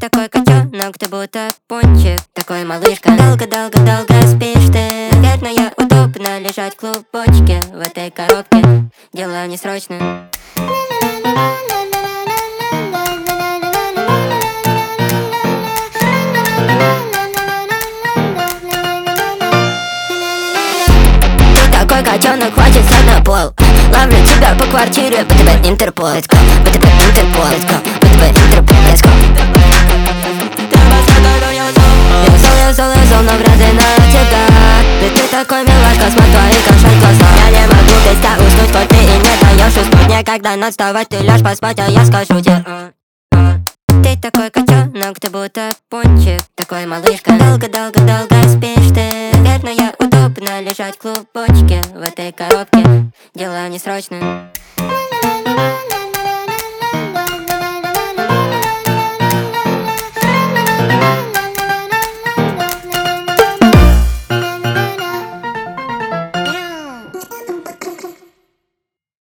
такой котенок, ты будто пончик. Такой малышка, долго-долго-долго спишь ты. Наверное, удобно лежать в клубочке в этой коробке. Дело не срочное. Такой котенок, хватит сядь на пол. Ловлю тебя по квартире, БТБ Интерпол. Let's go, БТБ Интерпол. Let's go, БТБ Интерпол. Let's go. Я зол, но вряд ли на тебя. Ведь ты такой милашка, смотри твои кошель глаза. Я не могу без тебя уснуть, хоть ты и не даешь уснуть. Никогда надо вставать, ты ляжь поспать, а я скажу тебе. Ты такой котенок, ты будто пончик. Такой малышка, долго-долго-долго спишь ты. Наверное, удобно лежать в клубочке в этой коробке. Дело не срочное.